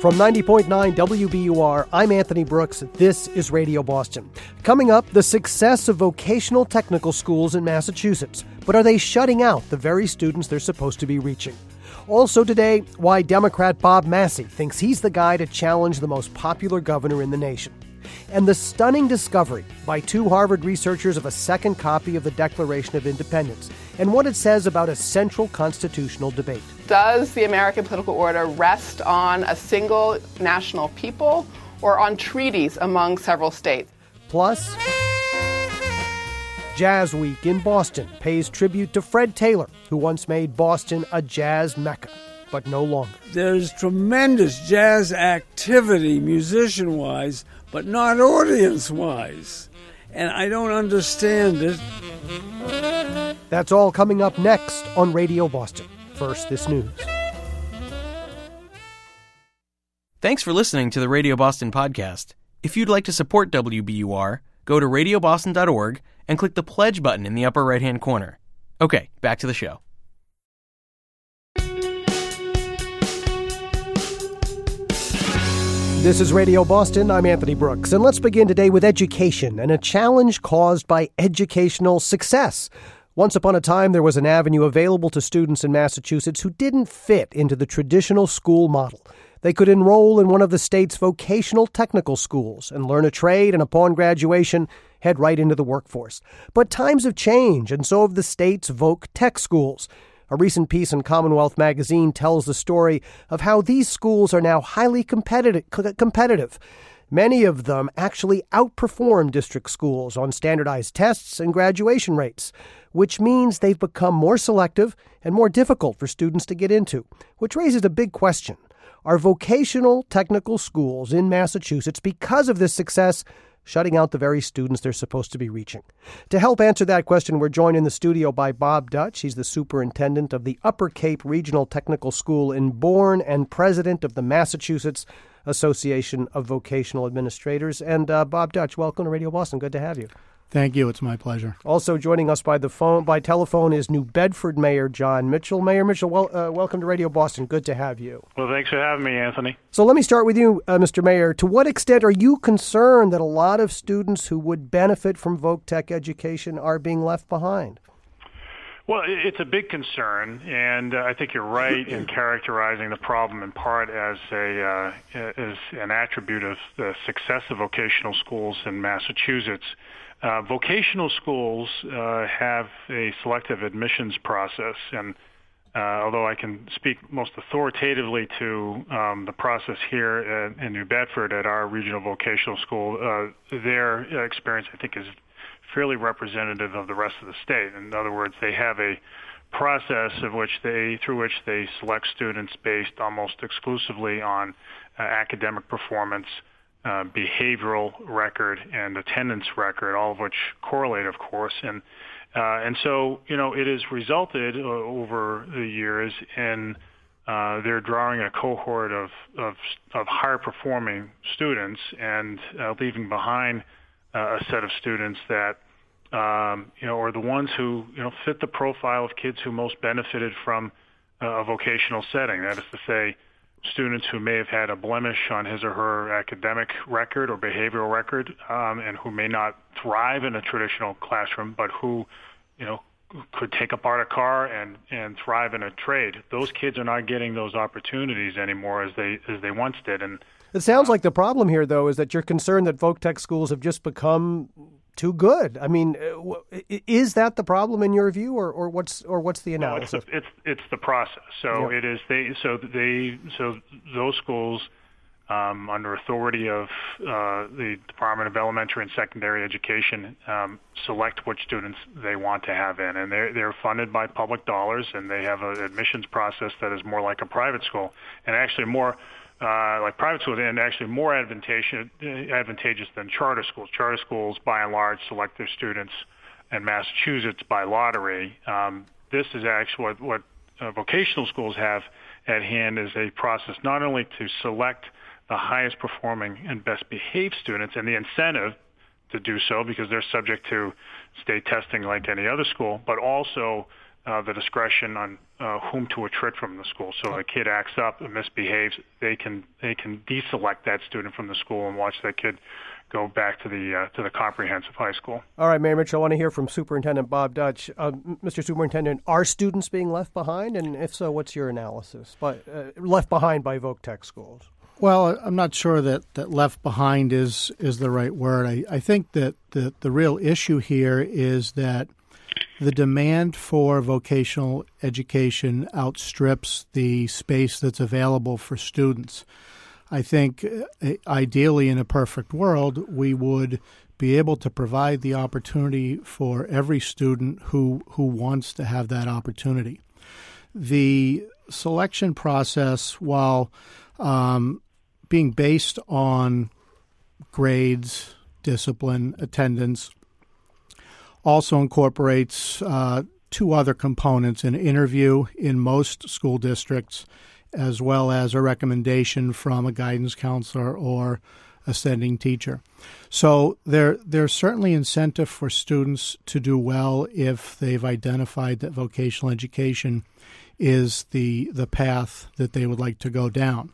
From 90.9 WBUR, I'm Anthony Brooks. This is Radio Boston. Coming up, the success of vocational technical schools in Massachusetts. But are they shutting out the very students they're supposed to be reaching? Also today, why Democrat Bob Massey thinks he's the guy to challenge the most popular governor in the nation. And the stunning discovery by two Harvard researchers of a second copy of the Declaration of Independence and what it says about a central constitutional debate. Does the American political order rest on a single national people or on treaties among several states? Plus, Jazz Week in Boston pays tribute to Fred Taylor, who once made Boston a jazz mecca, but no longer. There's tremendous jazz activity musician-wise, but not audience-wise. And I don't understand it. That's all coming up next on Radio Boston. First, this news. Thanks for listening to the Radio Boston podcast. If you'd like to support WBUR, go to radioboston.org and click the pledge button in the upper right-hand corner. Okay, back to the show. This is Radio Boston. I'm Anthony Brooks. And let's begin today with education and a challenge caused by educational success. Once upon a time, there was an avenue available to students in Massachusetts who didn't fit into the traditional school model. They could enroll in one of the state's vocational technical schools and learn a trade, and upon graduation, head right into the workforce. But times have changed, and so have the state's Voc Tech schools. A recent piece in Commonwealth magazine tells the story of how these schools are now highly competitive. Many of them actually outperform district schools on standardized tests and graduation rates, which means they've become more selective and more difficult for students to get into, which raises a big question. Are vocational technical schools in Massachusetts, because of this success, shutting out the very students they're supposed to be reaching? To help answer that question, we're joined in the studio by Bob Dutch. He's the superintendent of the Upper Cape Regional Technical School in Bourne and president of the Massachusetts Association of Vocational Administrators. And Bob Dutch, welcome to Radio Boston. Good to have you. Thank you. It's my pleasure. Also joining us by telephone is New Bedford Mayor John Mitchell. Mayor Mitchell, welcome to Radio Boston. Good to have you. Well, thanks for having me, Anthony. So let me start with you, Mr. Mayor. To what extent are you concerned that a lot of students who would benefit from Voc Tech education are being left behind? Well, it's a big concern, and I think you're right in characterizing the problem in part as an attribute of the success of vocational schools in Massachusetts. Vocational schools have a selective admissions process, and although I can speak most authoritatively to the process here in New Bedford at our regional vocational school, their experience, I think, is fairly representative of the rest of the state. In other words, they have a process through which they select students based almost exclusively on academic performance, behavioral record, and attendance record, all of which correlate, of course. And so, it has resulted over the years in they're drawing a cohort of higher performing students and leaving behind a set of students that are the ones who fit the profile of kids who most benefited from a vocational setting. That is to say, students who may have had a blemish on his or her academic record or behavioral record, and who may not thrive in a traditional classroom, but who could take apart a car and thrive in a trade. Those kids are not getting those opportunities anymore as they once did. And it sounds like the problem here, though, is that you're concerned that Voc Tech schools have just become too good. I mean, is that the problem in your view, or what's the analysis? No, it's the process. So yeah. It is so those schools under authority of the Department of Elementary and Secondary Education select which students they want to have in, and they're funded by public dollars, and they have an admissions process that is more like a private school, and actually more like private schools, and actually more advantageous than charter schools. Charter schools, by and large, select their students in Massachusetts by lottery. This is actually what vocational schools have at hand, is a process not only to select the highest performing and best behaved students, and the incentive to do so because they're subject to state testing like any other school, but also the discretion on whom to attrit from the school. So if a kid acts up and misbehaves, they can deselect that student from the school and watch that kid go back to the comprehensive high school. All right, Mayor Mitchell, I want to hear from Superintendent Bob Dutch. Mr. Superintendent, are students being left behind? And if so, what's your analysis? Left behind by Voc Tech schools? Well, I'm not sure that left behind is the right word. I think that the real issue here is that the demand for vocational education outstrips the space that's available for students. I think ideally in a perfect world, we would be able to provide the opportunity for every student who wants to have that opportunity. The selection process, while being based on grades, discipline, attendance, also incorporates two other components: an interview in most school districts, as well as a recommendation from a guidance counselor or a sending teacher. So there's certainly incentive for students to do well if they've identified that vocational education is the path that they would like to go down.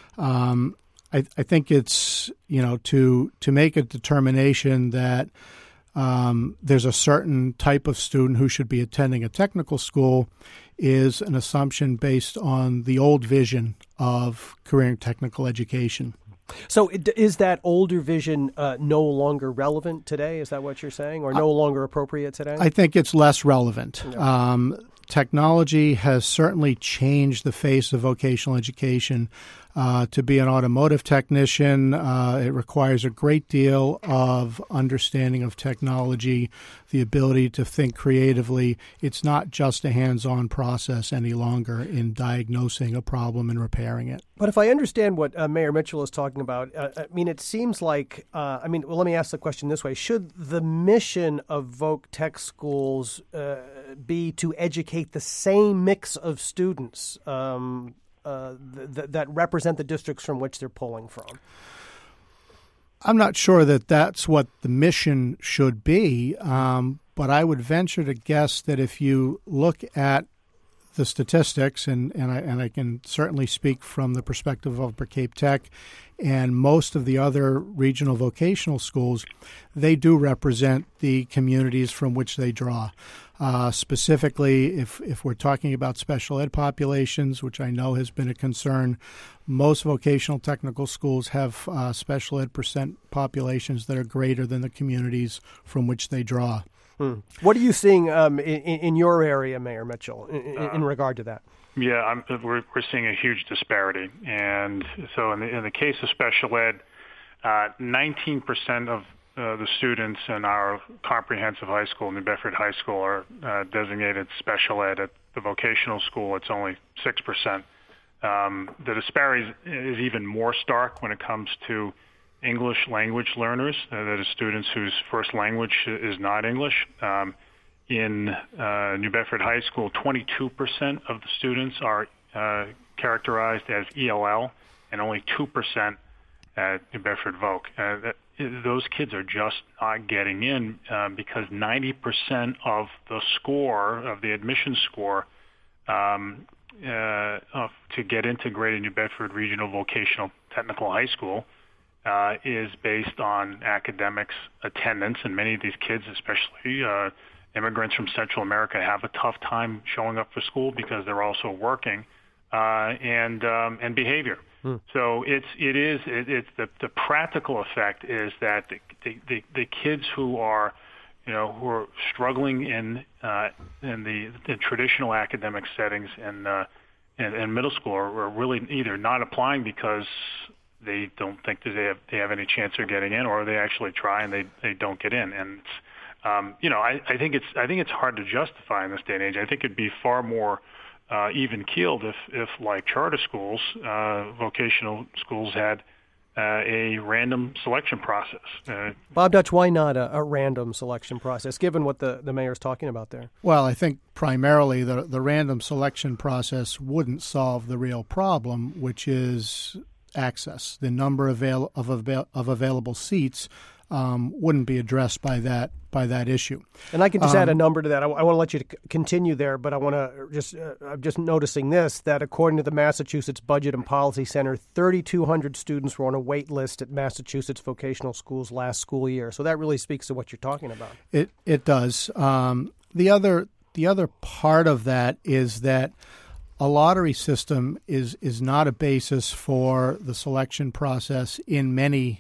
I think it's, to make a determination that there's a certain type of student who should be attending a technical school is an assumption based on the old vision of career and technical education. So is that older vision no longer relevant today? Is that what you're saying, or no longer appropriate today? I think it's less relevant. Yeah. Technology has certainly changed the face of vocational education. To be an automotive technician, it requires a great deal of understanding of technology, the ability to think creatively. It's not just a hands-on process any longer in diagnosing a problem and repairing it. But if I understand what Mayor Mitchell is talking about, it seems like, let me ask the question this way. Should the mission of Voc Tech schools be to educate the same mix of students that represent the districts from which they're pulling from? I'm not sure that that's what the mission should be, but I would venture to guess that if you look at the statistics, and I can certainly speak from the perspective of Upper Cape Tech and most of the other regional vocational schools, they do represent the communities from which they draw. Specifically, if we're talking about special ed populations, which I know has been a concern, most vocational technical schools have special ed percent populations that are greater than the communities from which they draw. What are you seeing in your area, Mayor Mitchell, in regard to that? Yeah, we're seeing a huge disparity, and so in the case of special ed, 19% of the students in our comprehensive high school, New Bedford High School, are designated special ed. At the vocational school, it's only 6%. The disparity is even more stark when it comes to English language learners, that is students whose first language is not English. In New Bedford High School, 22% of the students are characterized as ELL, and only 2% at New Bedford Voc. Those kids are just not getting in because 90% of the score, of the admission score, to get into Greater New Bedford Regional Vocational Technical High School is based on academics attendance, and many of these kids, especially immigrants from Central America, have a tough time showing up for school because they're also working and behavior. So it's the practical effect is that the kids who are struggling in the traditional academic settings in middle school are really either not applying because they don't think that they have any chance of getting in, or they actually try and they don't get in. And I think it's hard to justify in this day and age. I think it'd be far more even keeled if like charter schools, vocational schools had a random selection process. Bob Dutch, why not a random selection process, given what the mayor's talking about there? Well, I think primarily the random selection process wouldn't solve the real problem, which is access. The number of available seats wouldn't be addressed by that issue. And I can just add a number to that. I want to let you continue there, but I want to I'm just noticing this, that according to the Massachusetts Budget and Policy Center, 3,200 students were on a wait list at Massachusetts vocational schools last school year. So that really speaks to what you're talking about. It does. The other part of that is that a lottery system is not a basis for the selection process in many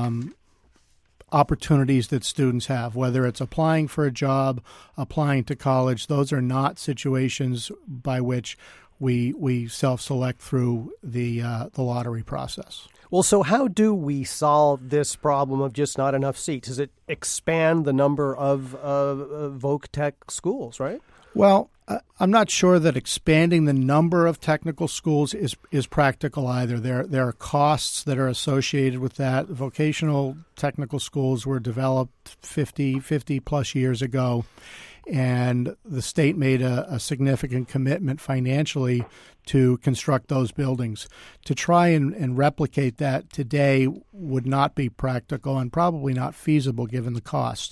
opportunities that students have, whether it's applying for a job, applying to college. Those are not situations by which we self-select through the lottery process. Well, so how do we solve this problem of just not enough seats? Does it expand the number of Voc Tech schools, right? Well, I'm not sure that expanding the number of technical schools is practical either. There are costs that are associated with that. Vocational technical schools were developed 50 plus years ago, and the state made a significant commitment financially to construct those buildings. To try and replicate that today would not be practical and probably not feasible given the cost.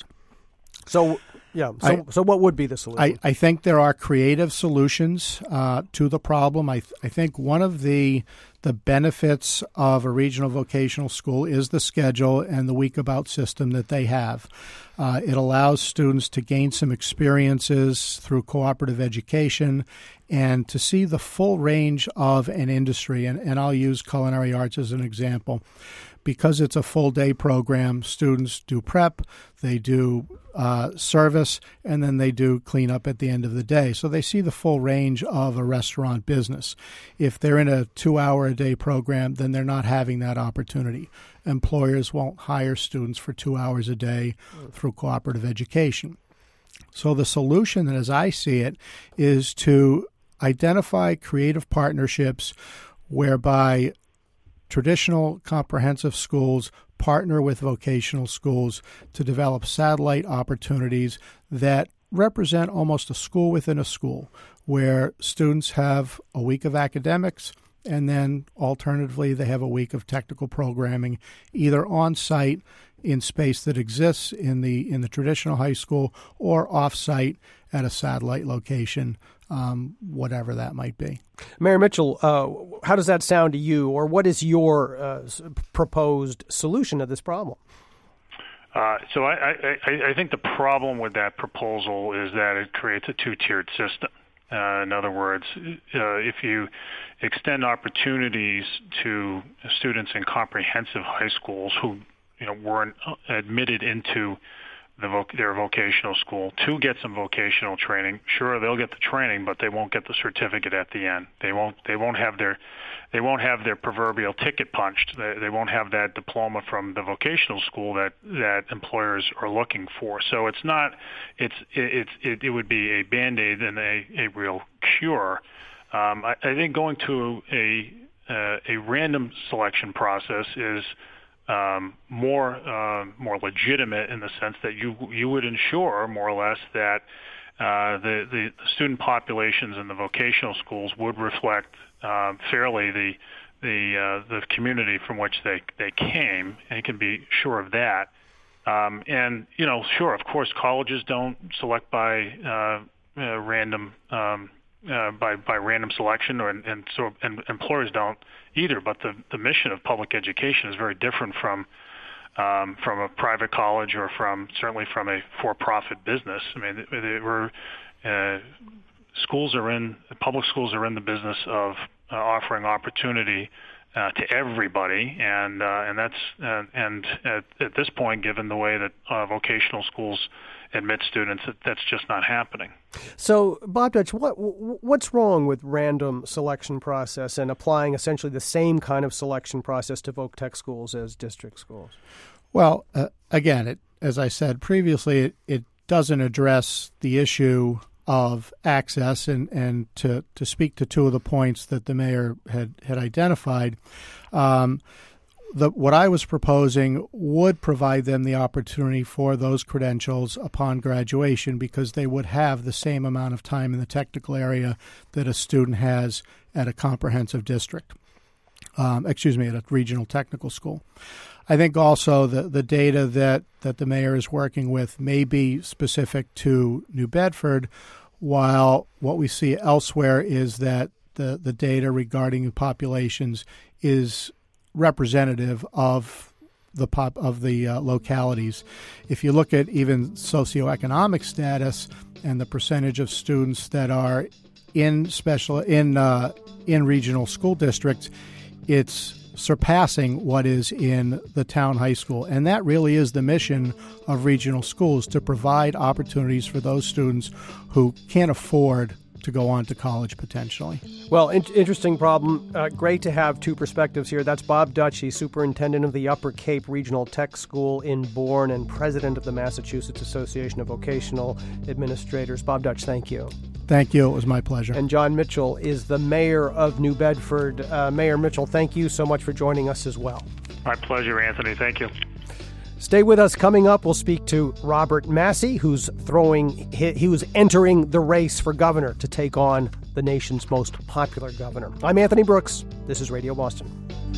So what would be the solution? I think there are creative solutions to the problem. I think one of the benefits of a regional vocational school is the schedule and the week about system that they have. It allows students to gain some experiences through cooperative education and to see the full range of an industry. And I'll use culinary arts as an example. Because it's a full-day program, students do prep, they do service, and then they do cleanup at the end of the day. So they see the full range of a restaurant business. If they're in a 2-hour-a-day program, then they're not having that opportunity. Employers won't hire students for 2 hours a day through cooperative education. So the solution, as I see it, is to identify creative partnerships whereby traditional comprehensive schools partner with vocational schools to develop satellite opportunities that represent almost a school within a school, where students have a week of academics and then alternatively they have a week of technical programming, either on site in space that exists in the traditional high school or off site at a satellite location, whatever that might be. Mayor Mitchell, how does that sound to you, or what is your proposed solution to this problem? So I think the problem with that proposal is that it creates a two-tiered system. In other words, if you extend opportunities to students in comprehensive high schools who weren't admitted into their vocational school to get some vocational training, sure, they'll get the training, but they won't get the certificate at the end. They won't have their proverbial ticket punched. They won't have that diploma from the vocational school that employers are looking for. So it would be a Band-Aid and a real cure. I think going to a random selection process is more legitimate in the sense that you would ensure more or less that the student populations in the vocational schools would reflect fairly the community from which they came, and you can be sure of that. And sure, of course, colleges don't select by random selection, and employers don't either. But the mission of public education is very different from a private college or certainly from a for-profit business. I mean, public schools are in the business of offering opportunity to everybody, and at this point, given the way that vocational schools admit students, that's just not happening. So, Bob Dutch, what's wrong with random selection process and applying essentially the same kind of selection process to Voc Tech schools as district schools? Well, again, as I said previously, it doesn't address the issue of access, and to speak to two of the points that the mayor had identified, what I was proposing would provide them the opportunity for those credentials upon graduation, because they would have the same amount of time in the technical area that a student has at a comprehensive district, at a regional technical school. I think also the data that the mayor is working with may be specific to New Bedford, while what we see elsewhere is that the data regarding populations is representative of the localities. If you look at even socioeconomic status and the percentage of students that are in regional school districts, it's surpassing what is in the town high school. And that really is the mission of regional schools, to provide opportunities for those students who can't afford to go on to college potentially. Well, interesting problem. Great to have two perspectives here. That's Bob Dutch. He's superintendent of the Upper Cape Regional Tech School in Bourne and president of the Massachusetts Association of Vocational Administrators. Bob Dutch, thank you. Thank you. It was my pleasure. And John Mitchell is the mayor of New Bedford. Mayor Mitchell, thank you so much for joining us as well. My pleasure, Anthony. Thank you. Stay with us. Coming up, we'll speak to Robert Massey, he was entering the race for governor to take on the nation's most popular governor. I'm Anthony Brooks. This is Radio Boston.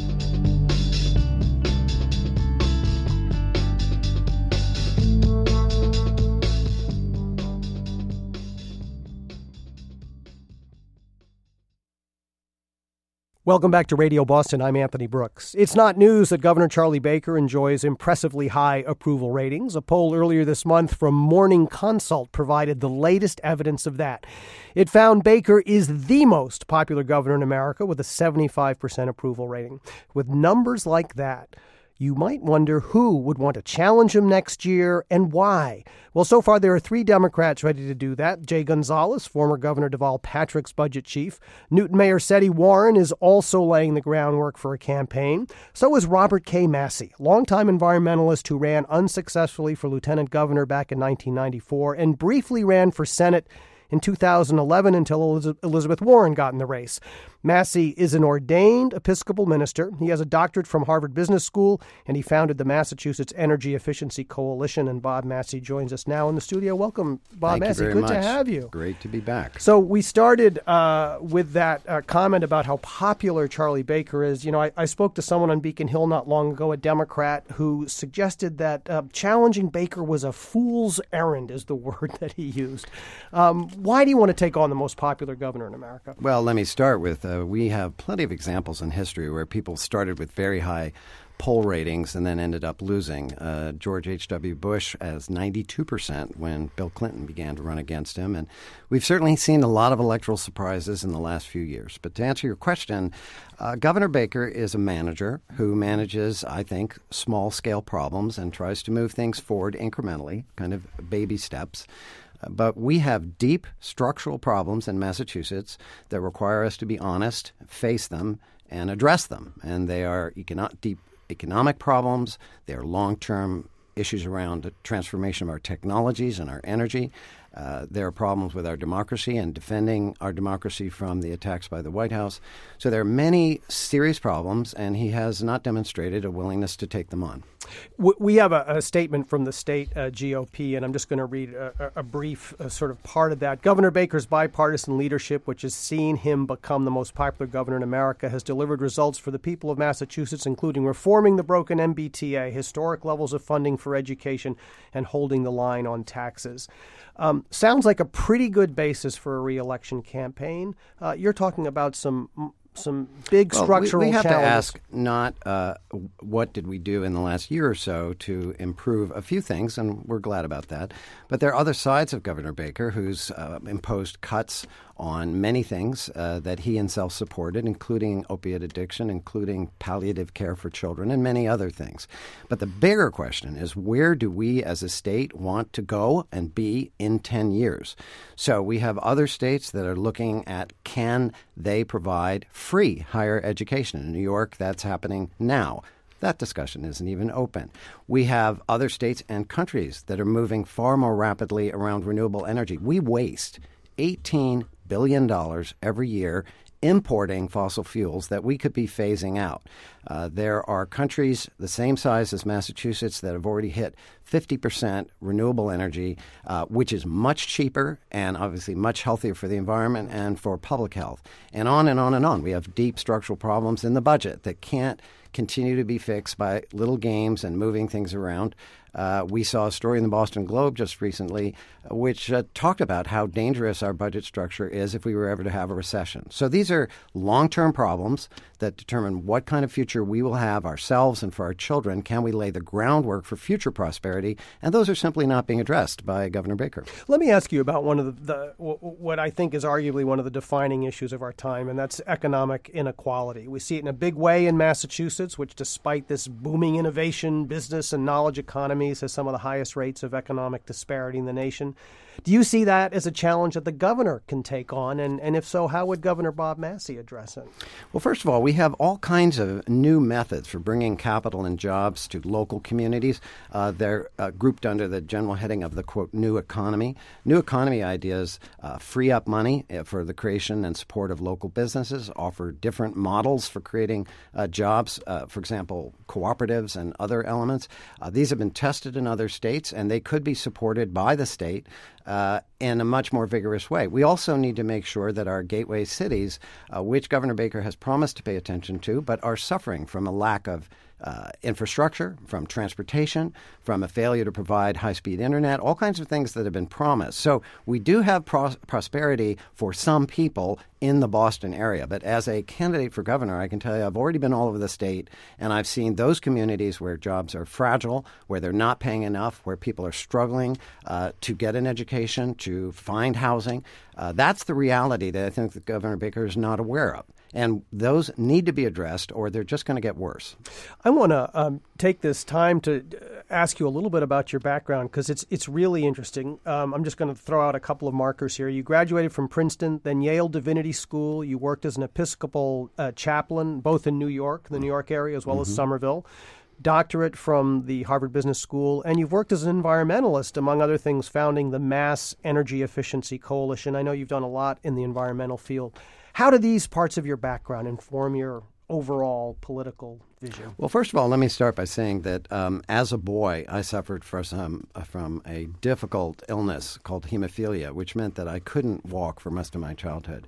Welcome back to Radio Boston. I'm Anthony Brooks. It's not news that Governor Charlie Baker enjoys impressively high approval ratings. A poll earlier this month from Morning Consult provided the latest evidence of that. It found Baker is the most popular governor in America with a 75% approval rating. With numbers like that, you might wonder who would want to challenge him next year and why. Well, so far there are 3 Democrats ready to do that. Jay Gonzalez, former Governor Deval Patrick's budget chief. Newton Mayor Seti Warren is also laying the groundwork for a campaign. So is Robert K. Massey, longtime environmentalist who ran unsuccessfully for lieutenant governor back in 1994 and briefly ran for Senate in 2011 until Elizabeth Warren got in the race. Massey is an ordained Episcopal minister. He has a doctorate from Harvard Business School, and he founded the Massachusetts Energy Efficiency Coalition. And Bob Massey joins us now in the studio. Welcome, Bob Massey. Thank you very much. Good to have you. Great to be back. So we started with that comment about how popular Charlie Baker is. You know, I spoke to someone on Beacon Hill not long ago, a Democrat, who suggested that challenging Baker was a fool's errand, is the word that he used. Why do you want to take on the most popular governor in America? Well, let me start with we have plenty of examples in history where people started with very high poll ratings and then ended up losing. George H.W. Bush as 92% when Bill Clinton began to run against him. And we've certainly seen a lot of electoral surprises in the last few years. But to answer your question, Governor Baker is a manager who manages, I think, small-scale problems and tries to move things forward incrementally, kind of baby steps. But we have deep structural problems in Massachusetts that require us to be honest, face them, and address them. And they are deep economic problems. They are long-term issues around the transformation of our technologies and our energy. There are problems with our democracy and defending our democracy from the attacks by the White House. So there are many serious problems, and he has not demonstrated a willingness to take them on. We have a statement from the state GOP, and I'm just going to read a brief sort of part of that. Governor Baker's bipartisan leadership, which has seen him become the most popular governor in America, has delivered results for the people of Massachusetts, including reforming the broken MBTA, historic levels of funding for education, and holding the line on taxes. Sounds like a pretty good basis for a re-election campaign. You're talking about some big structural we have challenges. to ask not what did we do in the last year or so to improve a few things, and we're glad about that. But there are other sides of Governor Baker who's imposed cuts on many things that he himself supported, including opiate addiction, including palliative care for children, and many other things. But the bigger question is, where do we as a state want to go and be in 10 years? So we have other states that are looking at, can they provide free higher education? In New York, that's happening now. That discussion isn't even open. We have other states and countries that are moving far more rapidly around renewable energy. We waste $18 billion every year importing fossil fuels that we could be phasing out. There are countries the same size as Massachusetts that have already hit 50% renewable energy, which is much cheaper and obviously much healthier for the environment and for public health. And on and on and on. We have deep structural problems in the budget that can't continue to be fixed by little games and moving things around. We saw a story in the Boston Globe just recently which talked about how dangerous our budget structure is if we were ever to have a recession. So these are long-term problems that determine what kind of future we will have ourselves and for our children. Can we lay the groundwork for future prosperity? And those are simply not being addressed by Governor Baker. Let me ask you about one of what I think is arguably one of the defining issues of our time, and that's economic inequality. We see it in a big way in Massachusetts, which despite this booming innovation, business, and knowledge economies has some of the highest rates of economic disparity in the nation. Do you see that as a challenge that the governor can take on? And if so, how would Governor Bob Massey address it? Well, first of all, we have all kinds of new methods for bringing capital and jobs to local communities. They're grouped under the general heading of the, quote, new economy. New economy ideas free up money for the creation and support of local businesses, offer different models for creating jobs, for example, cooperatives and other elements. These have been tested in other states, and they could be supported by the state in a much more vigorous way. We also need to make sure that our gateway cities, which Governor Baker has promised to pay attention to, but are suffering from a lack of infrastructure, from transportation, from a failure to provide high-speed internet, all kinds of things that have been promised. So we do have prosperity for some people in the Boston area. But as a candidate for governor, I can tell you I've already been all over the state, and I've seen those communities where jobs are fragile, where they're not paying enough, where people are struggling to get an education, to find housing. That's the reality that I think that Governor Baker is not aware of. And those need to be addressed, or they're just going to get worse. I want to take this time to ask you a little bit about your background, because it's really interesting. I'm just going to throw out a couple of markers here. You graduated from Princeton, then Yale Divinity School. You worked as an Episcopal chaplain, both in New York, the New York area, as well as Somerville. Doctorate from the Harvard Business School, and you've worked as an environmentalist, among other things, founding the Mass Energy Efficiency Coalition. I know you've done a lot in the environmental field. How do these parts of your background inform your overall political vision? Well, first of all, let me start by saying that as a boy, I suffered from a difficult illness called hemophilia, which meant that I couldn't walk for most of my childhood.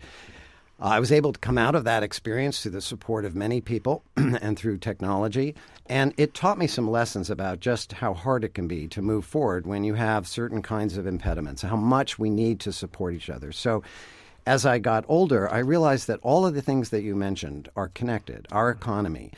I was able to come out of that experience through the support of many people and through technology, and it taught me some lessons about just how hard it can be to move forward when you have certain kinds of impediments, how much we need to support each other. So as I got older, I realized that all of the things that you mentioned are connected. Our economy,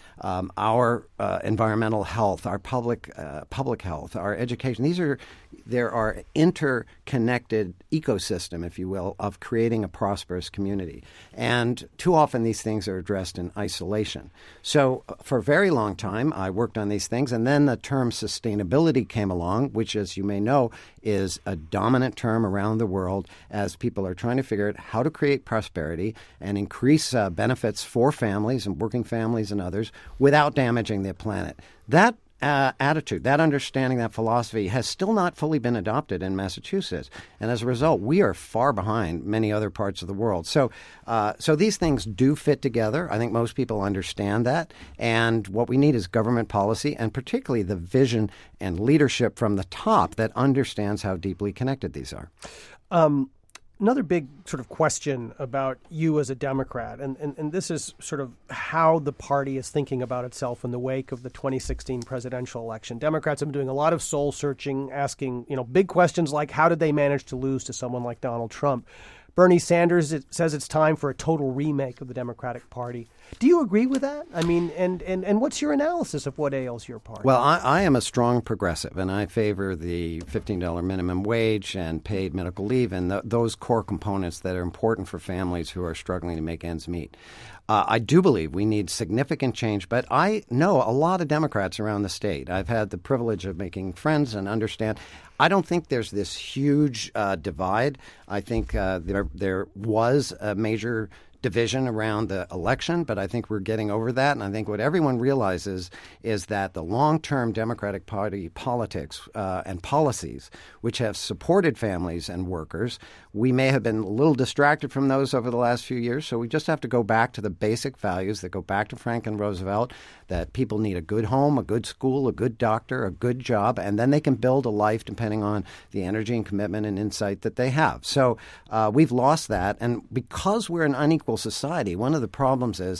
our environmental health, our public health, our education. There are interconnected ecosystem, if you will, of creating a prosperous community. And too often these things are addressed in isolation. So for a very long time, I worked on these things. And then the term sustainability came along, which, as you may know, is a dominant term around the world as people are trying to figure out how to create prosperity and increase benefits for families and working families and others without damaging the planet. That attitude, that understanding, that philosophy has still not fully been adopted in Massachusetts. And as a result, we are far behind many other parts of the world. So these things do fit together. I think most people understand that. And what we need is government policy, and particularly the vision and leadership from the top that understands how deeply connected these are. Another big sort of question about you as a Democrat, and this is sort of how the party is thinking about itself in the wake of the 2016 presidential election. Democrats have been doing a lot of soul searching, asking, big questions like how did they manage to lose to someone like Donald Trump? Bernie Sanders says it's time for a total remake of the Democratic Party. Do you agree with that? I mean, and what's your analysis of what ails your party? Well, I am a strong progressive, and I favor the $15 minimum wage and paid medical leave and those core components that are important for families who are struggling to make ends meet. I do believe we need significant change, but I know a lot of Democrats around the state. I've had the privilege of making friends and understand. I don't think there's this huge divide. I think there was a major division around the election, but I think we're getting over that. And I think what everyone realizes is that the long-term Democratic Party politics and policies, which have supported families and workers, we may have been a little distracted from those over the last few years. So we just have to go back to the basic values that go back to Franklin Roosevelt, that people need a good home, a good school, a good doctor, a good job, and then they can build a life depending on the energy and commitment and insight that they have. So we've lost that. And because we're an unequal society, one of the problems is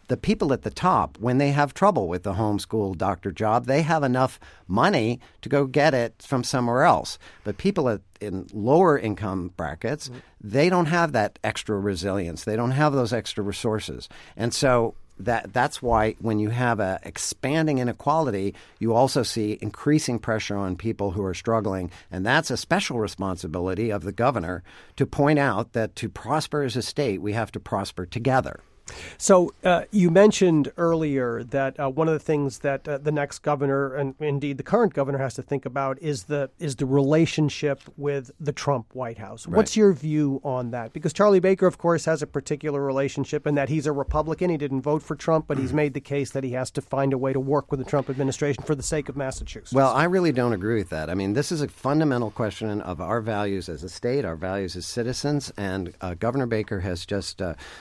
the people at the top, when they have trouble with the homeschool doctor job, they have enough money to go get it from somewhere else. But people in lower income brackets, they don't have that extra resilience. They don't have those extra resources. And so that's why when you have a expanding inequality, you also see increasing pressure on people who are struggling. And that's a special responsibility of the governor to point out that to prosper as a state, we have to prosper together. So you mentioned earlier that one of the things that the next governor, and indeed the current governor, has to think about is the relationship with the Trump White House. Right. What's your view on that? Because Charlie Baker, of course, has a particular relationship in that he's a Republican. He didn't vote for Trump, but he's made the case that he has to find a way to work with the Trump administration for the sake of Massachusetts. Well, I really don't agree with that. I mean, this is a fundamental question of our values as a state, our values as citizens, and Governor Baker has just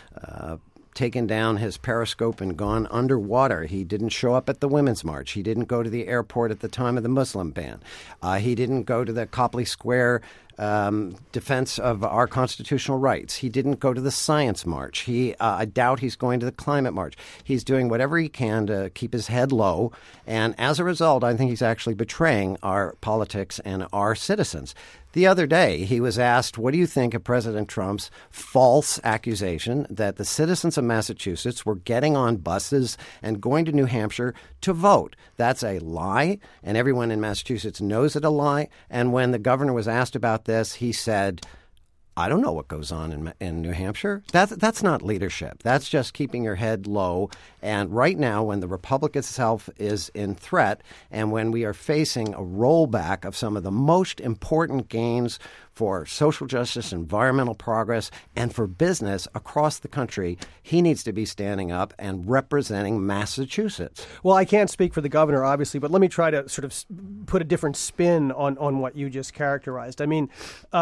taken down his periscope and gone underwater. He didn't show up at the Women's March. He didn't go to the airport at the time of the Muslim ban. He didn't go to the Copley Square defense of our constitutional rights. He didn't go to the Science March. I doubt he's going to the Climate March. He's doing whatever he can to keep his head low. And as a result, I think he's actually betraying our politics and our citizens. The other day, he was asked, what do you think of President Trump's false accusation that the citizens of Massachusetts were getting on buses and going to New Hampshire to vote? That's a lie, and everyone in Massachusetts knows it's a lie. And when the governor was asked about this, he said, I don't know what goes on in New Hampshire. That's not leadership. That's just keeping your head low. And right now, when the Republic itself is in threat and when we are facing a rollback of some of the most important gains for social justice, environmental progress, and for business across the country, he needs to be standing up and representing Massachusetts. Well, I can't speak for the governor, obviously, but let me try to sort of put a different spin on what you just characterized. I mean,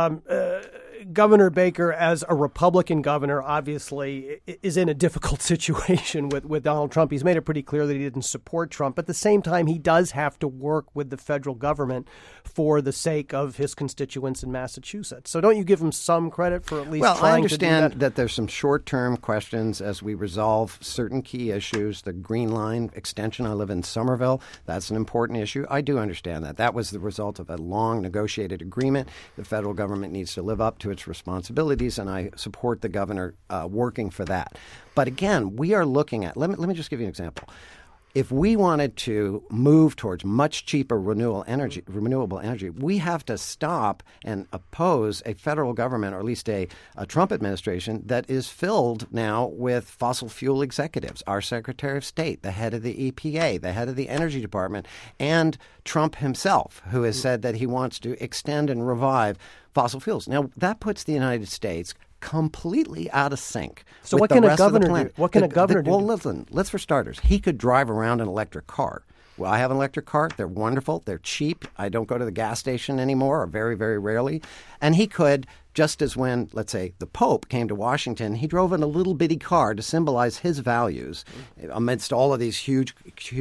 Governor Baker, as a Republican governor, obviously is in a difficult situation with Donald Trump. He's made it pretty clear that he didn't support Trump. At the same time, he does have to work with the federal government for the sake of his constituents in Massachusetts. So don't you give him some credit for at least trying to do that? Well, I understand that there's some short-term questions as we resolve certain key issues. The Green Line extension, I live in Somerville. That's an important issue. I do understand that. That was the result of a long negotiated agreement. The federal government needs to live up to its responsibilities, and I support the governor working for that. But again, we are looking at, let me just give you an example. If we wanted to move towards much cheaper renewable energy, we have to stop and oppose a federal government, or at least a Trump administration, that is filled now with fossil fuel executives. Our Secretary of State, the head of the EPA, the head of the Energy Department, and Trump himself, who has said that he wants to extend and revive fossil fuels. Now, that puts the United States completely out of sync. So what can a governor do? What can a governor do? Well, listen, for starters, he could drive around an electric car. Well, I have an electric car. They're wonderful. They're cheap. I don't go to the gas station anymore, or very, very rarely. And he could, just as when, let's say, the Pope came to Washington, he drove in a little bitty car to symbolize his values amidst all of these huge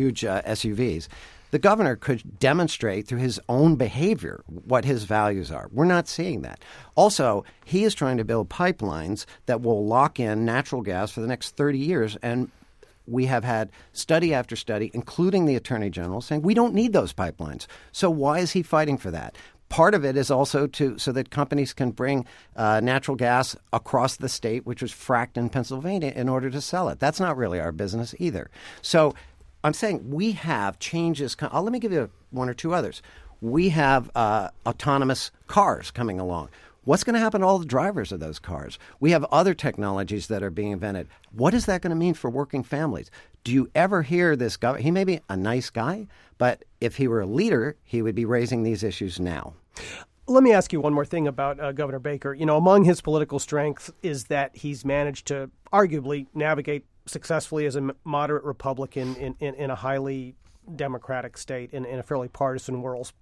SUVs. The governor could demonstrate through his own behavior what his values are. We're not seeing that. Also, he is trying to build pipelines that will lock in natural gas for the next 30 years. And we have had study after study, including the Attorney General, saying we don't need those pipelines. So why is he fighting for that? Part of it is also so that companies can bring natural gas across the state, which was fracked in Pennsylvania, in order to sell it. That's not really our business either. So I'm saying we have changes. Let me give you one or two others. We have autonomous cars coming along. What's going to happen to all the drivers of those cars? We have other technologies that are being invented. What is that going to mean for working families? Do you ever hear this guy? He may be a nice guy, but if he were a leader, he would be raising these issues now. Let me ask you one more thing about Governor Baker. You know, among his political strengths is that he's managed to arguably navigate successfully as a moderate Republican in a highly democratic state in a fairly partisan world.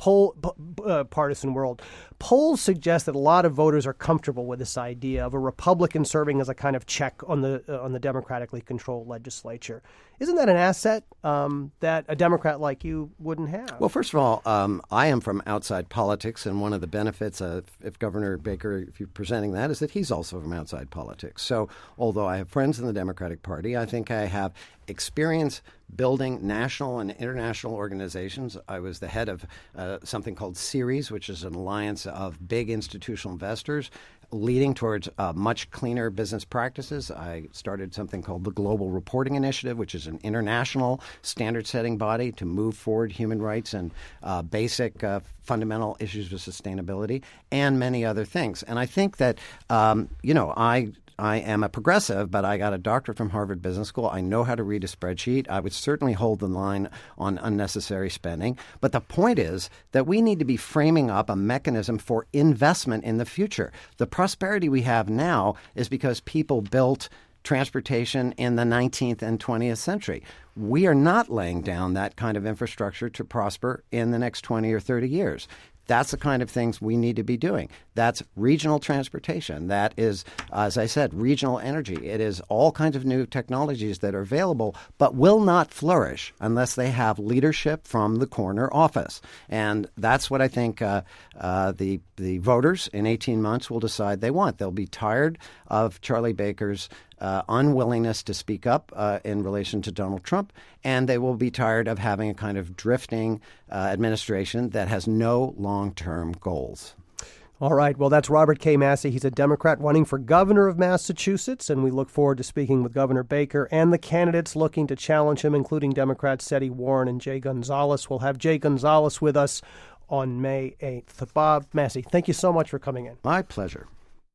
Polls suggest that a lot of voters are comfortable with this idea of a Republican serving as a kind of check on the democratically controlled legislature. Isn't that an asset that a Democrat like you wouldn't have? Well, first of all, I am from outside politics, and one of the benefits of if Governor Baker, if you're presenting that, is that he's also from outside politics. So although I have friends in the Democratic Party, I think I have experience building national and international organizations. I was the head of something called Ceres, which is an alliance of big institutional investors leading towards much cleaner business practices. I started something called the Global Reporting Initiative, which is an international standard-setting body to move forward human rights and basic fundamental issues of sustainability, and many other things. And I think that, I am a progressive, but I got a doctorate from Harvard Business School. I know how to read a spreadsheet. I would certainly hold the line on unnecessary spending. But the point is that we need to be framing up a mechanism for investment in the future. The prosperity we have now is because people built transportation in the 19th and 20th century. We are not laying down that kind of infrastructure to prosper in the next 20 or 30 years. That's the kind of things we need to be doing. That's regional transportation. That is, as I said, regional energy. It is all kinds of new technologies that are available but will not flourish unless they have leadership from the corner office. And that's what I think the voters in 18 months will decide they want. They'll be tired of Charlie Baker's unwillingness to speak up in relation to Donald Trump, and they will be tired of having a kind of drifting administration that has no long-term goals. All right. Well, that's Robert K. Massey. He's a Democrat running for governor of Massachusetts, and we look forward to speaking with Governor Baker and the candidates looking to challenge him, including Democrats Seti Warren and Jay Gonzalez. We'll have Jay Gonzalez with us on May 8th. Bob Massey, thank you so much for coming in. My pleasure.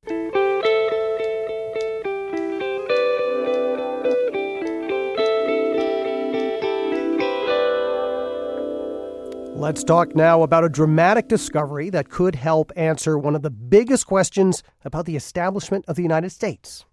Let's talk now about a dramatic discovery that could help answer one of the biggest questions about the establishment of the United States.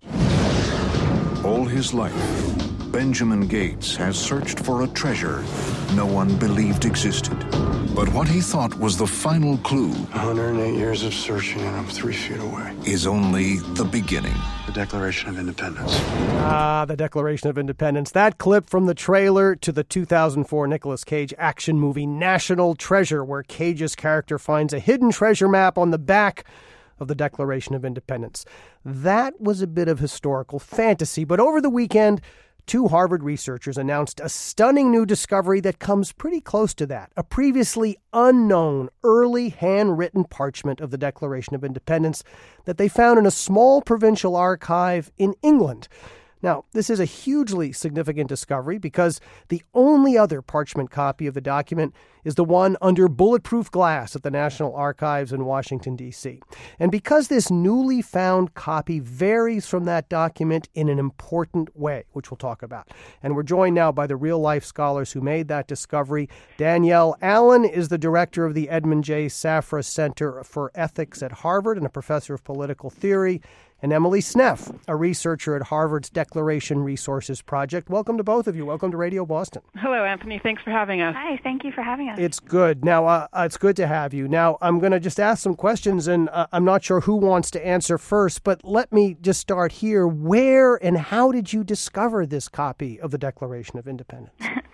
All his life, Benjamin Gates has searched for a treasure no one believed existed. But what he thought was the final clue, 108 years of searching and I'm 3 feet away, is only the beginning. The Declaration of Independence. The Declaration of Independence. That clip from the trailer to the 2004 Nicolas Cage action movie National Treasure, where Cage's character finds a hidden treasure map on the back of the Declaration of Independence. That was a bit of historical fantasy, but over the weekend, 2 Harvard researchers announced a stunning new discovery that comes pretty close to that, a previously unknown early handwritten parchment of the Declaration of Independence that they found in a small provincial archive in England. Now, this is a hugely significant discovery because the only other parchment copy of the document is the one under bulletproof glass at the National Archives in Washington, D.C. And because this newly found copy varies from that document in an important way, which we'll talk about. And we're joined now by the real-life scholars who made that discovery. Danielle Allen is the director of the Edmund J. Safra Center for Ethics at Harvard and a professor of political theory. And Emily Sneff, a researcher at Harvard's Declaration Resources Project. Welcome to both of you. Welcome to Radio Boston. Hello, Anthony. Thanks for having us. Hi, thank you for having us. It's good. Now, it's good to have you. Now, I'm going to just ask some questions, and I'm not sure who wants to answer first, but let me just start here. Where and how did you discover this copy of the Declaration of Independence?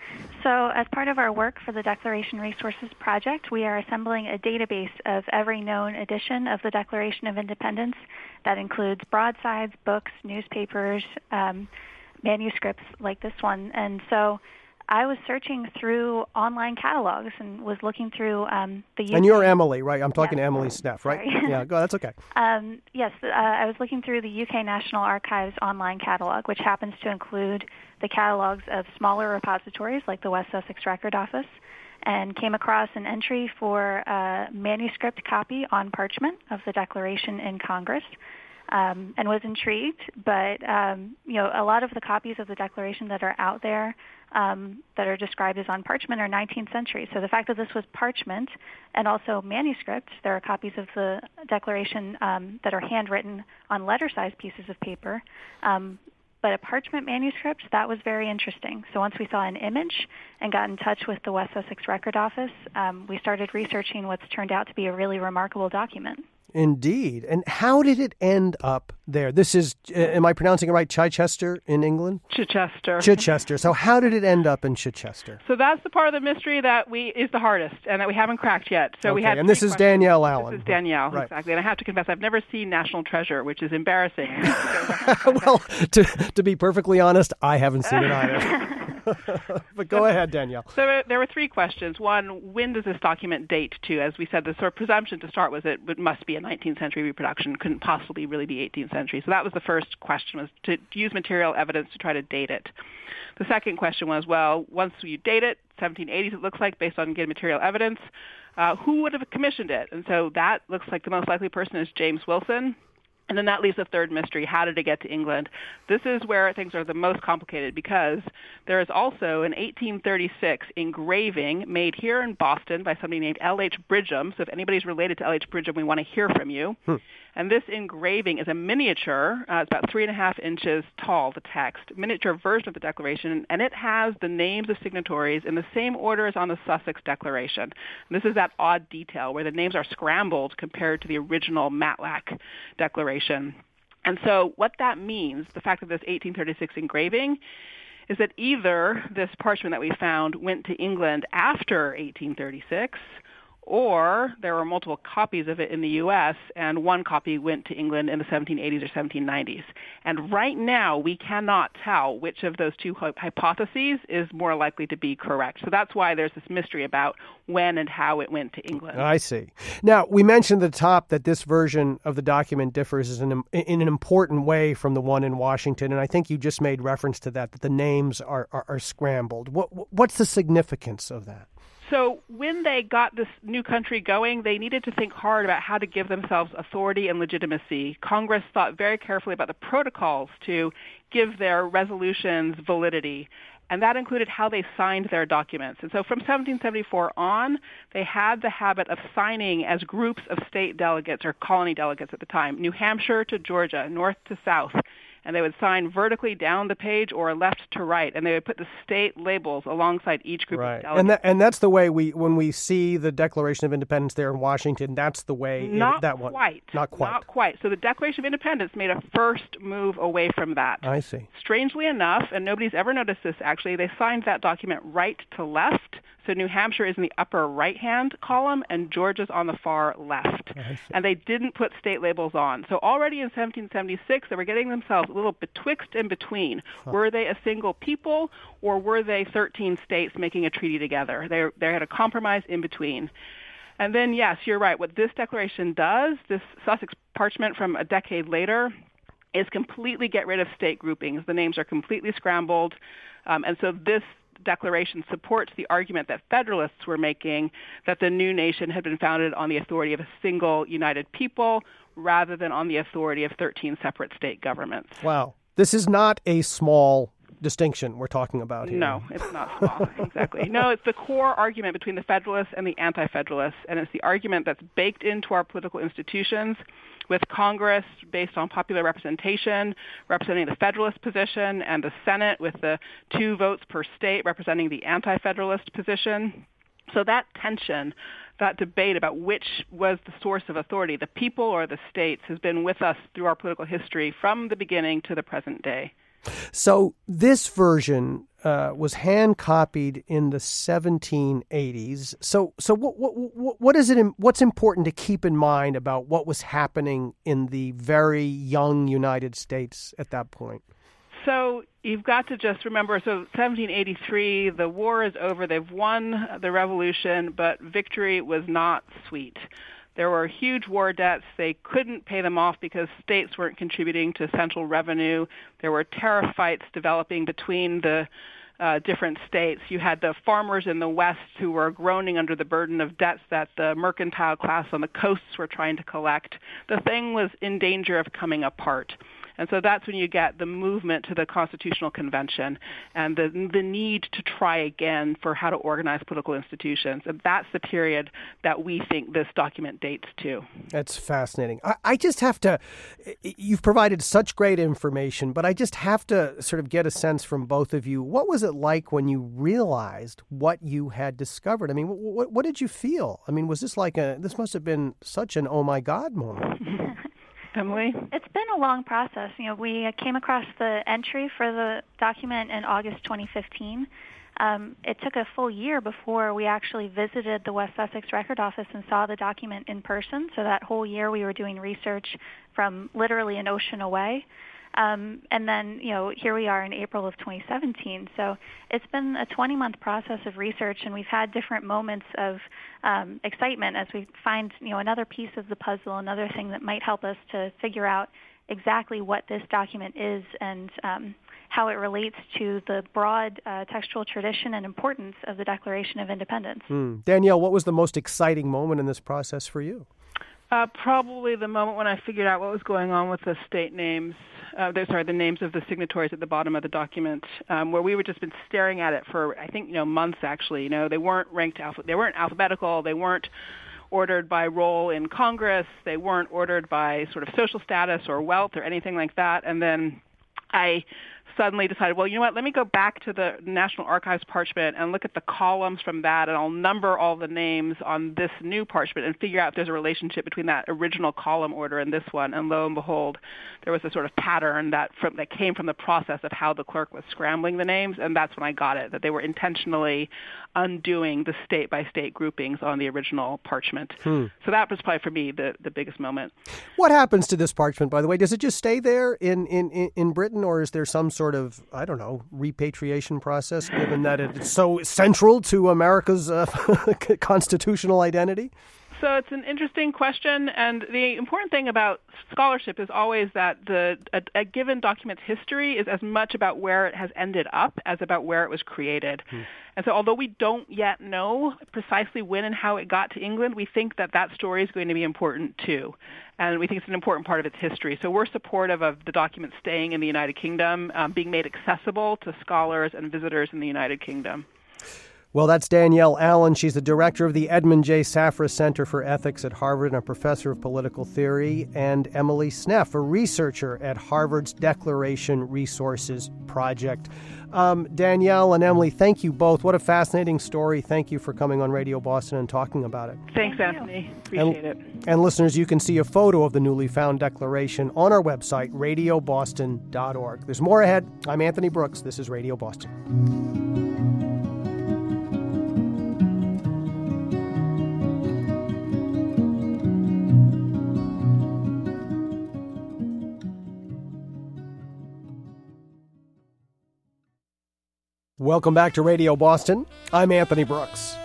So, as part of our work for the Declaration Resources Project, we are assembling a database of every known edition of the Declaration of Independence. That includes broadsides, books, newspapers, manuscripts like this one. And so I was searching through online catalogs and was looking through the UK. And you're Emily, right? I'm talking to Emily Sneff, Sneff, right? Sorry. Yeah, go. That's okay. Yes, I was looking through the UK National Archives online catalog, which happens to include the catalogs of smaller repositories like the West Sussex Record Office, and came across an entry for a manuscript copy on parchment of the Declaration in Congress. And was intrigued, but a lot of the copies of the Declaration that are out there that are described as on parchment are 19th century. So the fact that this was parchment and also manuscript, there are copies of the Declaration that are handwritten on letter-sized pieces of paper, but a parchment manuscript, that was very interesting. So once we saw an image and got in touch with the West Sussex Record Office, we started researching what's turned out to be a really remarkable document. Indeed. And how did it end up there? This is, am I pronouncing it right, Chichester in England? Chichester. So how did it end up in Chichester? So that's the part of the mystery that is the hardest and that we haven't cracked yet. So okay. we had and this is Danielle Allen. This is Danielle, right. Exactly. And I have to confess, I've never seen National Treasure, which is embarrassing. Well, to be perfectly honest, I haven't seen it either. But go ahead, Danielle. So there were three questions. One, when does this document date to? As we said, the sort of presumption to start was it must be a 19th century reproduction, couldn't possibly really be 18th century. So that was the first question, was to use material evidence to try to date it. The second question was, well, once you date it, 1780s it looks like, based on good material evidence, who would have commissioned it? And so that looks like the most likely person is James Wilson. And then that leaves the third mystery. How did it get to England? This is where things are the most complicated because there is also an 1836 engraving made here in Boston by somebody named L.H. Bridgham. So if anybody's related to L.H. Bridgham, we want to hear from you. And this engraving is a miniature. It's about 3.5 inches tall, the text, miniature version of the Declaration, and it has the names of signatories in the same order as on the Sussex Declaration. And this is that odd detail where the names are scrambled compared to the original Matlack Declaration. And so what that means, the fact of this 1836 engraving, is that either this parchment that we found went to England after 1836, or there were multiple copies of it in the U.S., and one copy went to England in the 1780s or 1790s. And right now, we cannot tell which of those two hypotheses is more likely to be correct. So that's why there's this mystery about when and how it went to England. I see. Now, we mentioned at the top that this version of the document differs in an important way from the one in Washington, and I think you just made reference to that the names are scrambled. What's the significance of that? So when they got this new country going, they needed to think hard about how to give themselves authority and legitimacy. Congress thought very carefully about the protocols to give their resolutions validity, and that included how they signed their documents. And so from 1774 on, they had the habit of signing as groups of state delegates or colony delegates at the time, New Hampshire to Georgia, north to south. And they would sign vertically down the page or left to right, and they would put the state labels alongside each group of delegates. And that's the way when we see the Declaration of Independence there in Washington, that's the way Not quite. Not quite. So the Declaration of Independence made a first move away from that. I see. Strangely enough, and nobody's ever noticed this actually, they signed that document right to left. So New Hampshire is in the upper right-hand column, and Georgia's on the far left. And they didn't put state labels on. So already in 1776, they were getting themselves a little betwixt and between. Were they a single people, or were they 13 states making a treaty together? They had a compromise in between. And then, yes, you're right. What this declaration does, this Sussex parchment from a decade later, is completely get rid of state groupings. The names are completely scrambled. And so this declaration supports the argument that Federalists were making that the new nation had been founded on the authority of a single united people rather than on the authority of 13 separate state governments. Wow. This is not a small distinction we're talking about here. No, it's not small. Exactly. No, it's the core argument between the Federalists and the Anti-Federalists, and it's the argument that's baked into our political institutions with Congress based on popular representation, representing the Federalist position, and the Senate with the 2 votes per state representing the Anti-Federalist position. So that tension, that debate about which was the source of authority, the people or the states, has been with us through our political history from the beginning to the present day. So this version was hand copied in the 1780s. So what's important to keep in mind about what was happening in the very young United States at that point? So you've got to just remember, so 1783, the war is over. They've won the revolution, but victory was not sweet. There were huge war debts. They couldn't pay them off because states weren't contributing to central revenue. There were tariff fights developing between the different states. You had the farmers in the West who were groaning under the burden of debts that the mercantile class on the coasts were trying to collect. The thing was in danger of coming apart. And so that's when you get the movement to the Constitutional Convention and the need to try again for how to organize political institutions. And that's the period that we think this document dates to. That's fascinating. I just have to, you've provided such great information, but I just have to sort of get a sense from both of you. What was it like when you realized what you had discovered? I mean, what did you feel? I mean, was this like this must have been such an oh my God moment. Emily? It's been a long process. We came across the entry for the document in August 2015. It took a full year before we actually visited the West Sussex Record Office and saw the document in person. So that whole year we were doing research from literally an ocean away. And then, here we are in April of 2017. So it's been a 20-month process of research, and we've had different moments of excitement as we find, another piece of the puzzle, another thing that might help us to figure out exactly what this document is and how it relates to the broad textual tradition and importance of the Declaration of Independence. Danielle, what was the most exciting moment in this process for you? Probably the moment when I figured out what was going on with the state names, the names of the signatories at the bottom of the document, where we were just been staring at it for, I think, months actually. They weren't ranked, they weren't alphabetical, they weren't ordered by role in Congress, they weren't ordered by sort of social status or wealth or anything like that. And then I suddenly decided, well, you know what, let me go back to the National Archives parchment and look at the columns from that, and I'll number all the names on this new parchment and figure out if there's a relationship between that original column order and this one. And lo and behold, there was a sort of pattern that came from the process of how the clerk was scrambling the names, and that's when I got it, that they were intentionally undoing the state-by-state groupings on the original parchment. So that was probably, for me, the biggest moment. What happens to this parchment, by the way? Does it just stay there in Britain, or is there some sort of, I don't know, repatriation process, given that it's so central to America's constitutional identity? So it's an interesting question, and the important thing about scholarship is always that a given document's history is as much about where it has ended up as about where it was created. And so although we don't yet know precisely when and how it got to England, we think that story is going to be important too. And we think it's an important part of its history. So we're supportive of the document staying in the United Kingdom, being made accessible to scholars and visitors in the United Kingdom. Well, that's Danielle Allen. She's the director of the Edmund J. Safra Center for Ethics at Harvard and a professor of political theory, and Emily Sneff, a researcher at Harvard's Declaration Resources Project. Danielle and Emily, thank you both. What a fascinating story. Thank you for coming on Radio Boston and talking about it. Thanks, Anthony. Appreciate it. And listeners, you can see a photo of the newly found declaration on our website, radioboston.org. There's more ahead. I'm Anthony Brooks. This is Radio Boston. Welcome back to Radio Boston. I'm Anthony Brooks.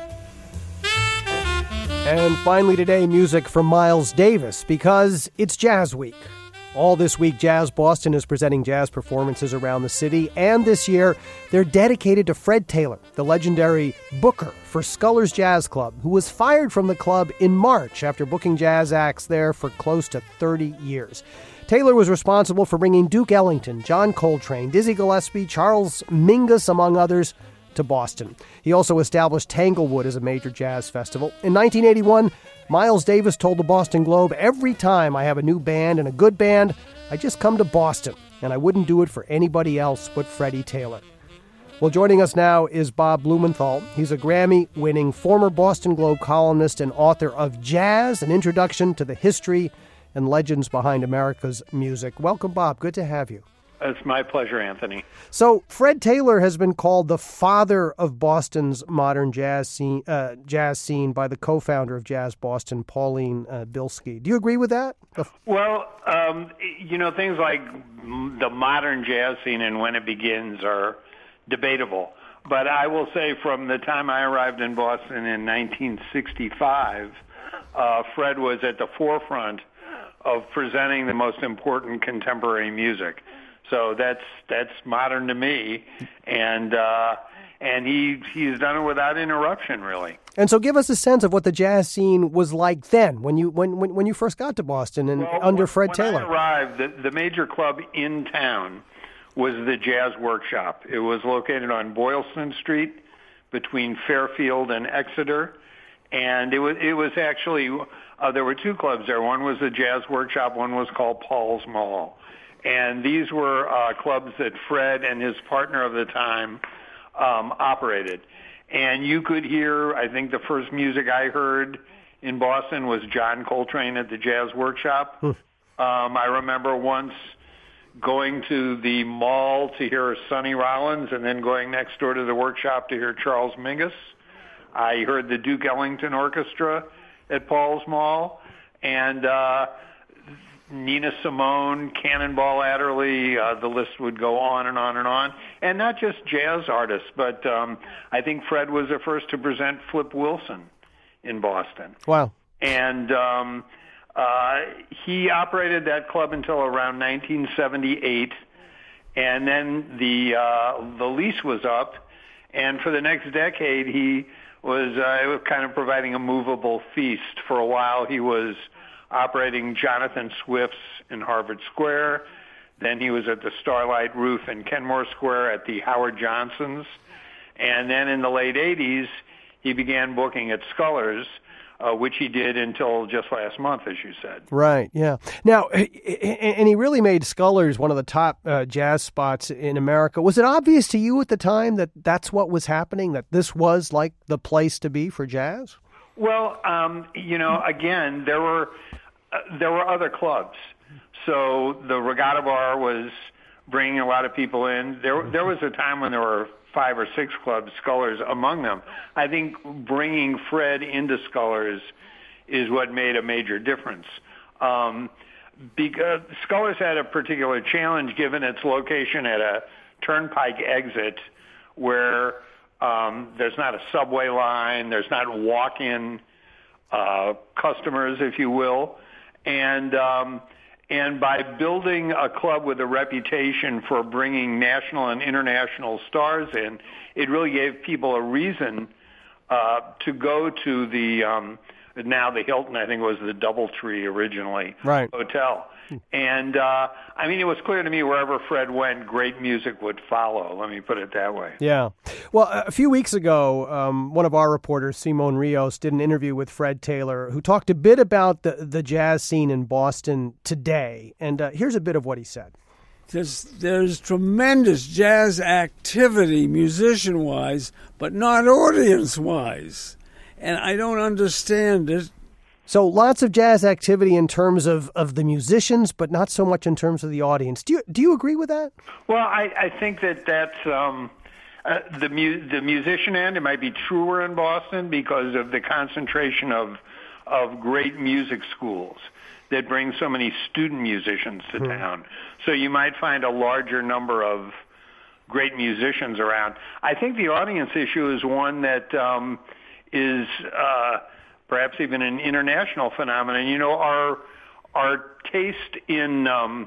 And finally today, music from Miles Davis, because it's Jazz Week. All this week, Jazz Boston is presenting jazz performances around the city, and this year, they're dedicated to Fred Taylor, the legendary booker for Scullers Jazz Club, who was fired from the club in March after booking jazz acts there for close to 30 years. Taylor was responsible for bringing Duke Ellington, John Coltrane, Dizzy Gillespie, Charles Mingus, among others, to Boston. He also established Tanglewood as a major jazz festival. In 1981, Miles Davis told the Boston Globe, "Every time I have a new band and a good band, I just come to Boston, and I wouldn't do it for anybody else but Freddie Taylor." Well, joining us now is Bob Blumenthal. He's a Grammy-winning former Boston Globe columnist and author of Jazz, An Introduction to the History and Legends Behind America's Music. Welcome, Bob. Good to have you. It's my pleasure, Anthony. So, Fred Taylor has been called the father of Boston's modern jazz scene by the co-founder of Jazz Boston, Pauline Bilski. Do you agree with that? Well, things like the modern jazz scene and when it begins are debatable. But I will say from the time I arrived in Boston in 1965, Fred was at the forefront of presenting the most important contemporary music. So that's modern to me, and and he's done it without interruption, really. And so, give us a sense of what the jazz scene was like then, when you first got to Boston and under Fred Taylor. When I arrived, the major club in town was the Jazz Workshop. It was located on Boylston Street between Fairfield and Exeter, and it was actually there were two clubs there. One was the Jazz Workshop. One was called Paul's Mall, and these were clubs that Fred and his partner of the time operated. And you could hear, I think the first music I heard in Boston was John Coltrane at the Jazz Workshop. I remember once going to the mall to hear Sonny Rollins and then going next door to the workshop to hear Charles Mingus. I heard the Duke Ellington Orchestra at Paul's Mall, and Nina Simone, Cannonball Adderley, the list would go on and on and on. And not just jazz artists, but I think Fred was the first to present Flip Wilson in Boston. Wow. And he operated that club until around 1978, and then the lease was up, and for the next decade he was kind of providing a movable feast. For a while he was operating Jonathan Swift's in Harvard Square. Then he was at the Starlight Roof in Kenmore Square at the Howard Johnsons. And then in the late 80s, he began booking at Scullers, which he did until just last month, as you said. Right, yeah. Now, and he really made Scullers one of the top jazz spots in America. Was it obvious to you at the time that that's what was happening, that this was like the place to be for jazz? Well, again, there were other clubs. So the Regatta Bar was bringing a lot of people in. There was a time when there were 5 or 6 clubs, Scullers among them. I think bringing Fred into Scullers is what made a major difference. Because Scullers had a particular challenge given its location at a turnpike exit where there's not a subway line, there's not walk-in customers, if you will, and by building a club with a reputation for bringing national and international stars in, it really gave people a reason to go to the now the Hilton, I think it was the DoubleTree originally, right, hotel. And, it was clear to me wherever Fred went, great music would follow. Let me put it that way. Yeah. Well, a few weeks ago, one of our reporters, Simone Rios, did an interview with Fred Taylor, who talked a bit about the jazz scene in Boston today. And here's a bit of what he said. There's tremendous jazz activity musician-wise, but not audience-wise. And I don't understand it. So lots of jazz activity in terms of the musicians, but not so much in terms of the audience. Do you agree with that? Well, I think that's the musician end. It might be truer in Boston because of the concentration of great music schools that bring so many student musicians to town. So you might find a larger number of great musicians around. I think the audience issue is one that is perhaps even an international phenomenon. Our taste in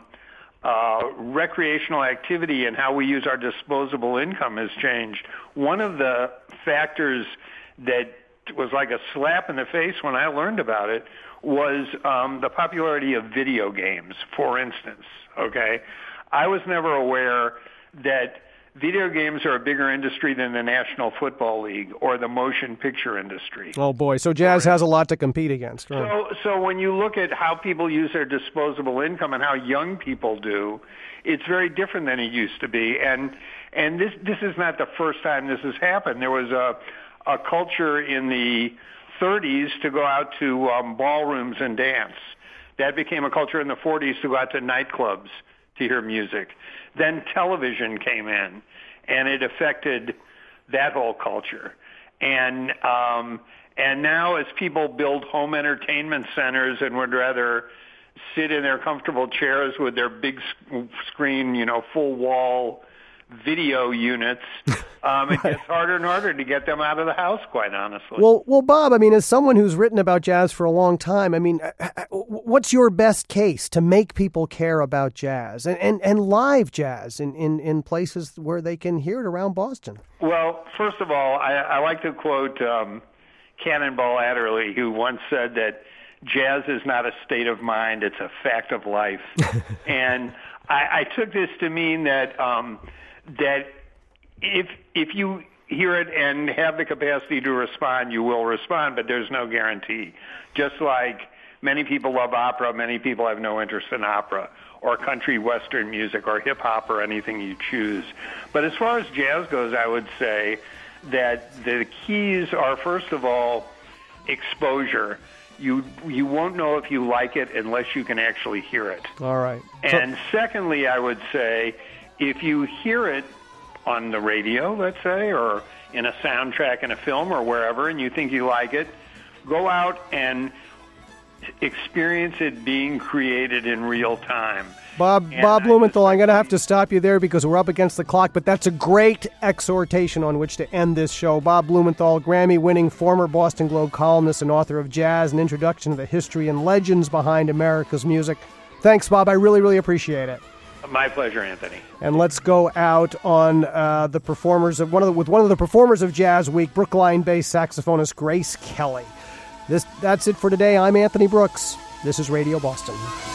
recreational activity and how we use our disposable income has changed. One of the factors that was like a slap in the face when I learned about it was the popularity of video games, for instance. Okay, I was never aware that video games are a bigger industry than the National Football League or the motion picture industry. Oh, boy. So jazz has a lot to compete against. Right? So when you look at how people use their disposable income and how young people do, it's very different than it used to be. And this is not the first time this has happened. There was a culture in the 30s to go out to ballrooms and dance. That became a culture in the 40s to go out to nightclubs to hear music. Then television came in, and it affected that whole culture. And now as people build home entertainment centers and would rather sit in their comfortable chairs with their big screen, full wall video units, it gets harder and harder to get them out of the house, quite honestly. Well, Bob, I mean, as someone who's written about jazz for a long time, I mean, what's your best case to make people care about jazz and live jazz in places where they can hear it around Boston? Well, first of all, I like to quote Cannonball Adderley, who once said that jazz is not a state of mind, it's a fact of life. And I took this to mean that that if you hear it and have the capacity to respond, you will respond, but there's no guarantee. Just like many people love opera, many people have no interest in opera, or country western music, or hip-hop, or anything you choose. But as far as jazz goes, I would say that the keys are, first of all, exposure. You won't know if you like it unless you can actually hear it. All right. And secondly, I would say, if you hear it on the radio, let's say, or in a soundtrack in a film or wherever, and you think you like it, go out and experience it being created in real time. Bob Blumenthal, I'm going to have to stop you there because we're up against the clock, but that's a great exhortation on which to end this show. Bob Blumenthal, Grammy-winning former Boston Globe columnist and author of Jazz, An Introduction to the History and Legends Behind America's Music. Thanks, Bob. I really, really appreciate it. My pleasure, Anthony. And let's go out on the performers of one of the performers of Jazz Week, Brookline-based saxophonist Grace Kelly. That's it for today. I'm Anthony Brooks. This is Radio Boston.